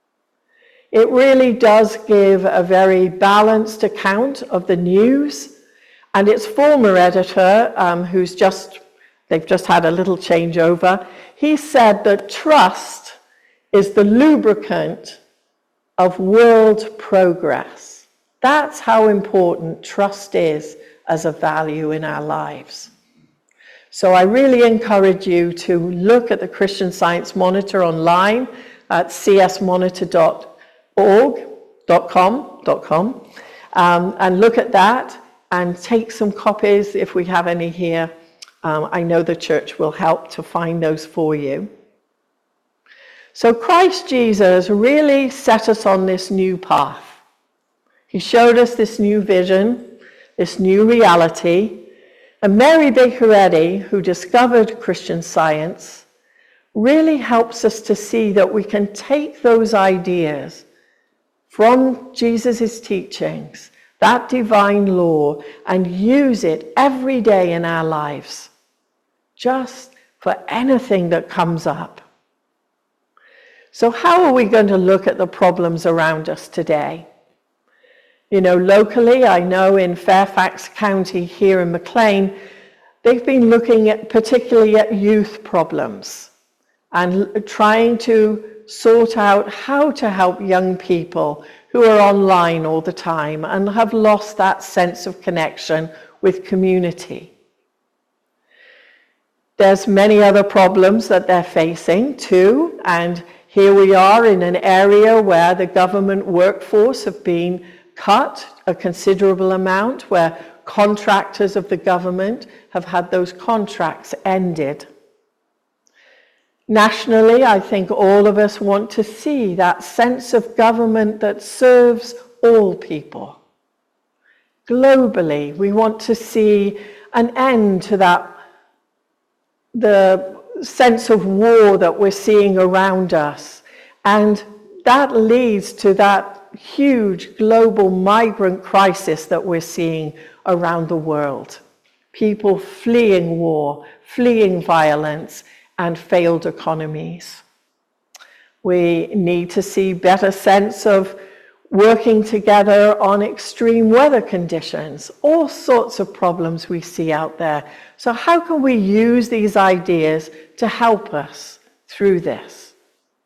It really does give a very balanced account of the news, and its former editor, um, who's just, they've just had a little changeover, he said that trust is the lubricant of world progress. That's how important trust is as a value in our lives. So I really encourage you to look at the Christian Science Monitor online at c s monitor dot org dot com um, and look at that and take some copies if we have any here. Um, I know the church will help to find those for you. So Christ Jesus really set us on this new path. He showed us this new vision, this new reality. And Mary Baker Eddy, who discovered Christian Science, really helps us to see that we can take those ideas from Jesus' teachings, that divine law, and use it every day in our lives, just for anything that comes up. So how are we going to look at the problems around us today? You know, locally, I know in Fairfax County here in McLean, they've been looking at particularly at youth problems and trying to sort out how to help young people who are online all the time and have lost that sense of connection with community. there's many other problems that they're facing too, and here we are in an area where the government workforce have been cut a considerable amount, where contractors of the government have had those contracts ended. Nationally, I think all of us want to see that sense of government that serves all people. Globally, we want to see an end to that, the sense of war that we're seeing around us. And that leads to that huge global migrant crisis that we're seeing around the world. People fleeing war, fleeing violence, and failed economies. We need to see better sense of working together on extreme weather conditions, all sorts of problems we see out there. So how can we use these ideas to help us through this?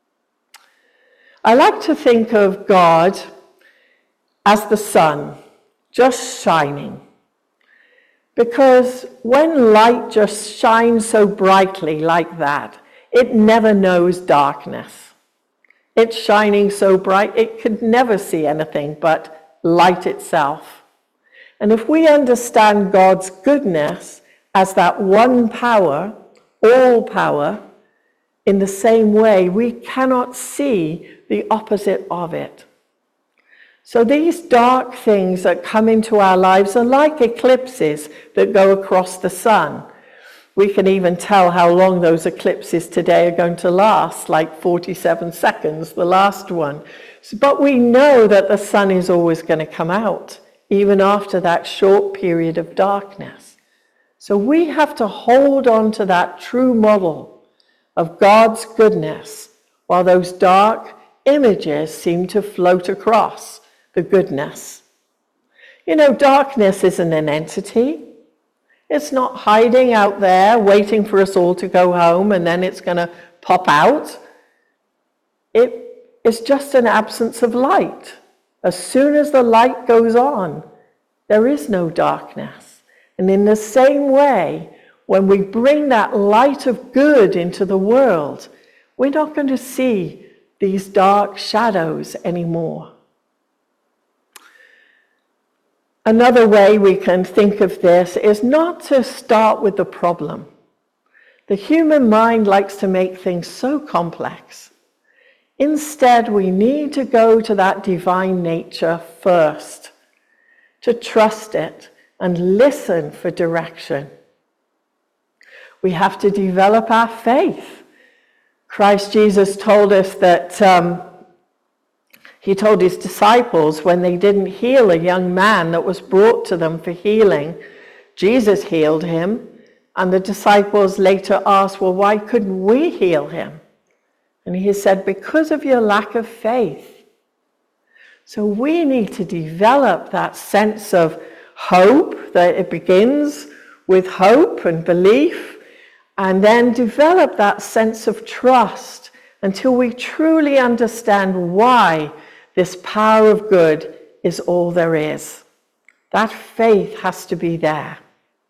I like to think of God as the sun, just shining. Because when light just shines so brightly like that, it never knows darkness. It's shining so bright, it could never see anything but light itself. And if we understand God's goodness as that one power, all power, in the same way, we cannot see the opposite of it. So these dark things that come into our lives are like eclipses that go across the sun. We can even tell how long those eclipses today are going to last, like forty-seven seconds, the last one. But we know that the sun is always going to come out, even after that short period of darkness. So we have to hold on to that true model of God's goodness, while those dark images seem to float across the goodness. You know, darkness isn't an entity. It's not hiding out there, waiting for us all to go home, and then it's going to pop out. It is just an absence of light. As soon as the light goes on, there is no darkness. And in the same way, when we bring that light of good into the world, we're not going to see these dark shadows anymore. Another way we can think of this is not to start with the problem. The human mind likes to make things so complex. Instead, we need to go to that divine nature first, to trust it and listen for direction. We have to develop our faith. Christ Jesus told us that um, He told his disciples when they didn't heal a young man that was brought to them for healing, Jesus healed him. And the disciples later asked, well, why couldn't we heal him? And he said, because of your lack of faith. So we need to develop that sense of hope, that it begins with hope and belief, and then develop that sense of trust until we truly understand why this power of good is all there is. That faith has to be there.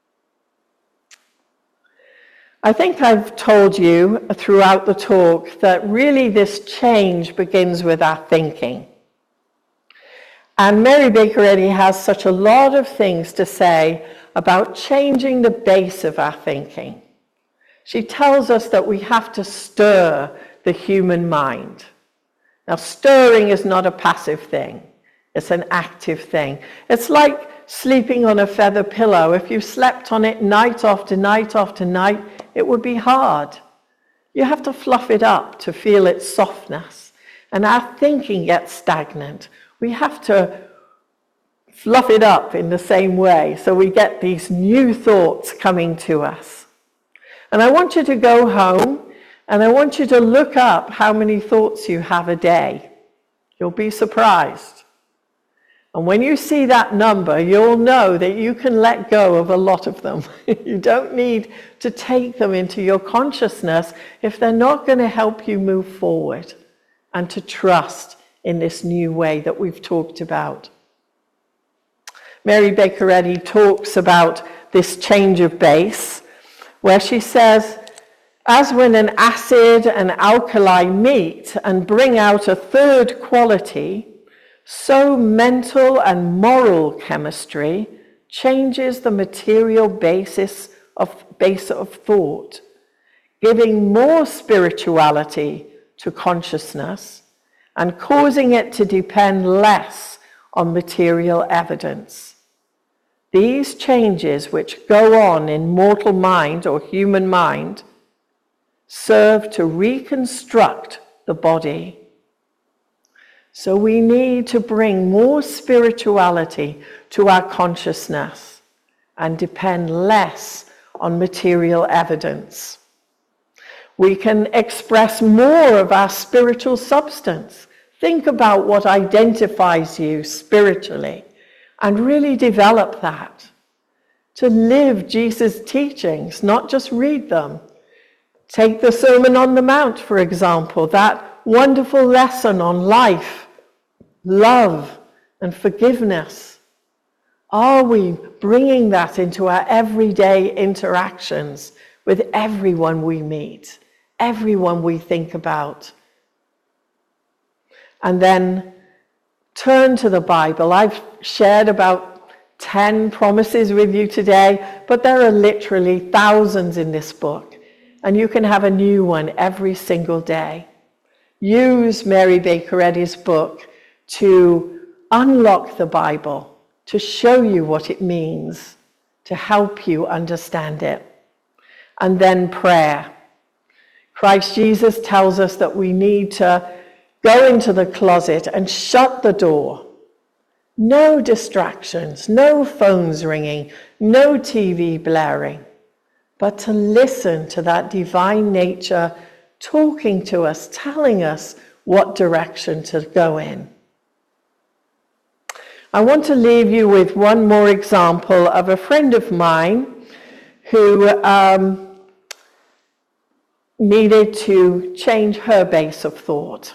I think I've told you throughout the talk that really this change begins with our thinking. And Mary Baker Eddy has such a lot of things to say about changing the base of our thinking. She tells us that we have to stir the human mind. Now, stirring is not a passive thing. It's an active thing. It's like sleeping on a feather pillow. If you slept on it night after night after night, it would be hard. You have to fluff it up to feel its softness. And our thinking gets stagnant. We have to fluff it up in the same way so we get these new thoughts coming to us. And I want you to go home and I want you to look up how many thoughts you have a day. You'll be surprised. And when you see that number, you'll know that you can let go of a lot of them. You don't need to take them into your consciousness if they're not going to help you move forward and to trust in this new way that we've talked about. Mary Baker Eddy talks about this change of base where she says, as when an acid and alkali meet and bring out a third quality, so mental and moral chemistry changes the material basis of, base of thought, giving more spirituality to consciousness and causing it to depend less on material evidence. These changes which go on in mortal mind or human mind serve to reconstruct the body. So we need to bring more spirituality to our consciousness and depend less on material evidence. We can express more of our spiritual substance. Think about what identifies you spiritually and really develop that. To live Jesus' teachings, not just read them. Take the Sermon on the Mount, for example, that wonderful lesson on life, love, and forgiveness. Are we bringing that into our everyday interactions with everyone we meet, everyone we think about? And then turn to the Bible. I've shared about ten promises with you today, but there are literally thousands in this book. And you can have a new one every single day. Use Mary Baker Eddy's book to unlock the Bible, to show you what it means, to help you understand it. And then prayer. Christ Jesus tells us that we need to go into the closet and shut the door. No distractions, no phones ringing, no T V blaring, but to listen to that divine nature talking to us, telling us what direction to go in. I want to leave you with one more example of a friend of mine who um, needed to change her base of thought.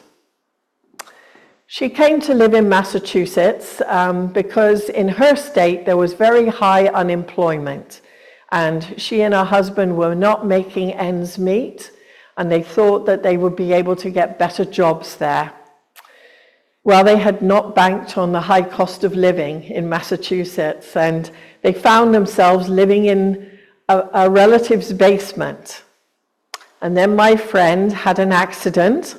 She came to live in Massachusetts um, because in her state there was very high unemployment. And she and her husband were not making ends meet, and they thought that they would be able to get better jobs there. Well, they had not banked on the high cost of living in Massachusetts, and they found themselves living in a, a relative's basement. And then my friend had an accident,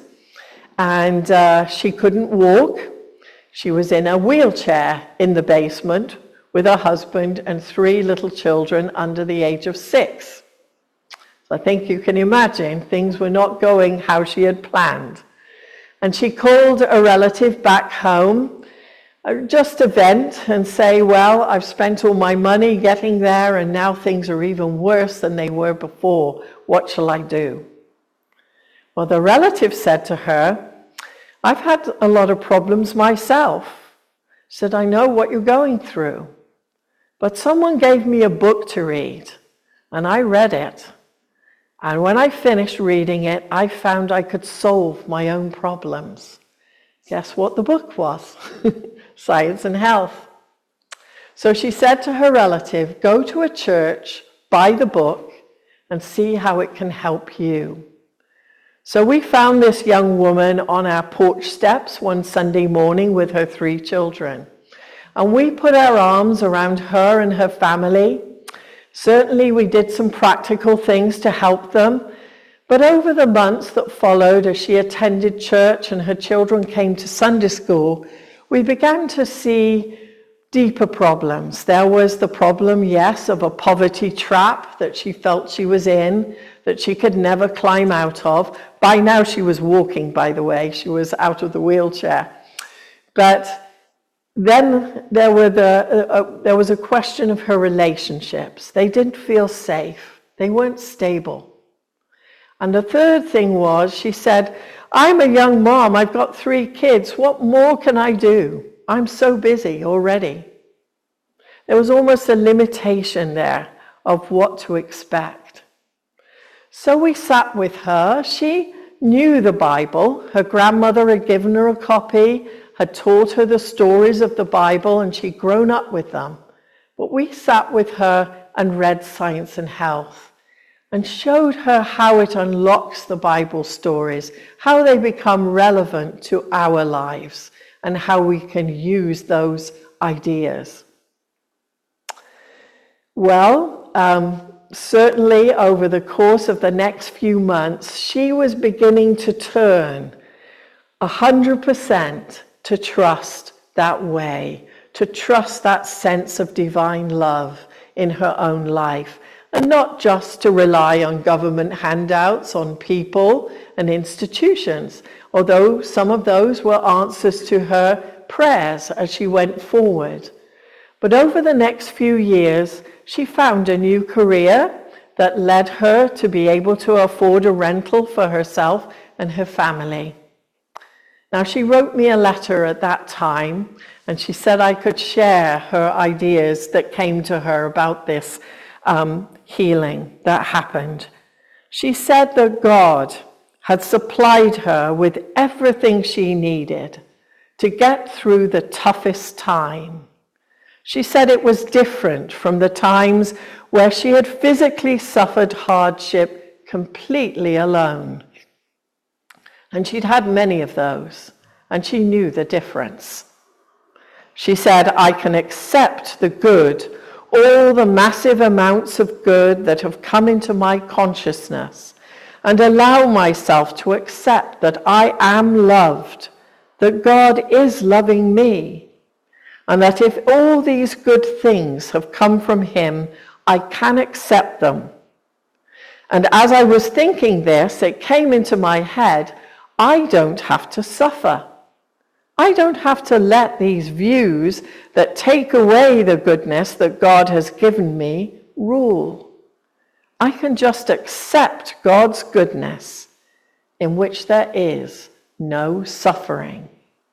and uh, she couldn't walk. She was in a wheelchair in the basement with her husband and three little children under the age of six. So I think you can imagine things were not going how she had planned. And she called a relative back home uh, just to vent and say, well, I've spent all my money getting there and now things are even worse than they were before. What shall I do? Well, the relative said to her, I've had a lot of problems myself. She said, I know what you're going through. But someone gave me a book to read, and I read it. And when I finished reading it, I found I could solve my own problems. Guess what the book was? Science and Health. So she said to her relative, go to a church, buy the book, and see how it can help you. So we found this young woman on our porch steps one Sunday morning with her three children. And we put our arms around her and her family. Certainly we did some practical things to help them. But over the months that followed, as she attended church and her children came to Sunday school, we began to see deeper problems. There was the problem, yes, of a poverty trap that she felt she was in, that she could never climb out of. By now she was walking, by the way. She was out of the wheelchair. But then there, were the, uh, uh, there was a question of her relationships. They didn't feel safe. They weren't stable. And the third thing was, she said, I'm a young mom. I've got three kids. What more can I do? I'm so busy already. There was almost a limitation there of what to expect. So we sat with her. She knew the Bible. Her grandmother had given her a copy, had taught her the stories of the Bible, and she'd grown up with them. But we sat with her and read Science and Health. and showed her how it unlocks the Bible stories, how they become relevant to our lives, and how we can use those ideas. Well, um, certainly over the course of the next few months, she was beginning to turn one hundred percent to trust that way, to trust that sense of divine love in her own life, and not just to rely on government handouts, on people and institutions, although some of those were answers to her prayers as she went forward. But over the next few years, she found a new career that led her to be able to afford a rental for herself and her family. Now, she wrote me a letter at that time, and she said I could share her ideas that came to her about this um, healing that happened. She said that God had supplied her with everything she needed to get through the toughest time. She said it was different from the times where she had physically suffered hardship completely alone. And she'd had many of those, and she knew the difference. She said, I can accept the good, all the massive amounts of good that have come into my consciousness, and allow myself to accept that I am loved, that God is loving me, and that if all these good things have come from him, I can accept them. And as I was thinking this, it came into my head, I don't have to suffer. I don't have to let these views that take away the goodness that God has given me rule. I can just accept God's goodness in which there is no suffering.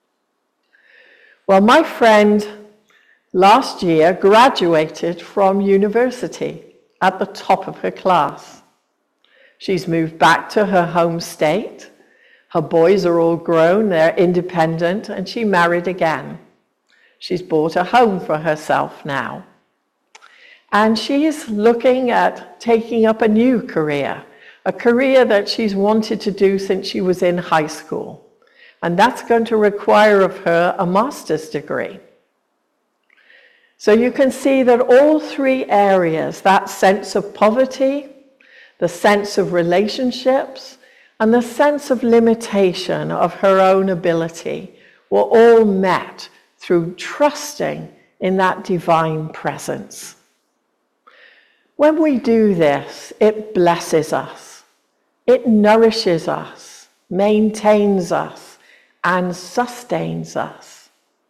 Well, my friend last year graduated from university at the top of her class. She's moved back to her home state. Her boys are all grown, they're independent, and she married again. She's bought a home for herself now. And she is looking at taking up a new career, a career that she's wanted to do since she was in high school. And that's going to require of her a master's degree. So you can see that all three areas, that sense of poverty, the sense of relationships, and the sense of limitation of her own ability, were all met through trusting in that divine presence. When we do this, it blesses us, it nourishes us, maintains us, and sustains us.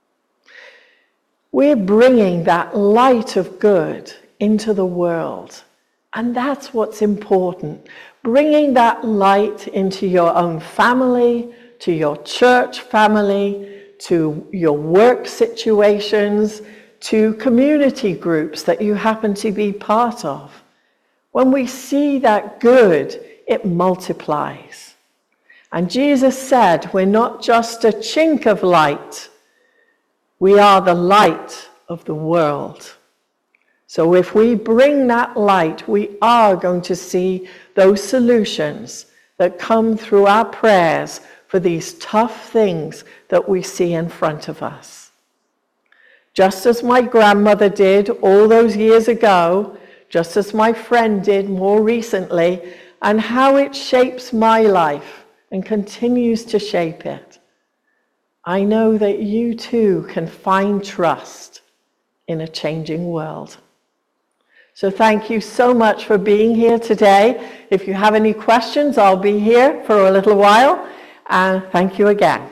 We're bringing that light of good into the world, and that's what's important. Bringing that light into your own family, to your church family, to your work situations, to community groups that you happen to be part of. When we see that good, it multiplies. And Jesus said, we're not just a chink of light, we are the light of the world. So if we bring that light, we are going to see those solutions that come through our prayers for these tough things that we see in front of us. Just as my grandmother did all those years ago, just as my friend did more recently, and how it shapes my life and continues to shape it. I know that you too can find trust in a changing world. So thank you so much for being here today. If you have any questions, I'll be here for a little while. And thank you again.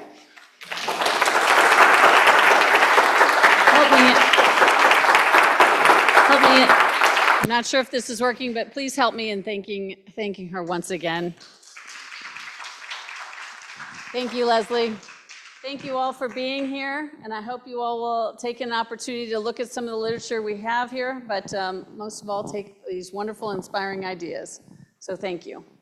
Help me. Help me. I'm not sure if this is working, but please help me in thanking, thanking her once again. Thank you, Leslie. Thank you all for being here, and I hope you all will take an opportunity to look at some of the literature we have here, but um, most of all, take these wonderful, inspiring ideas. So thank you.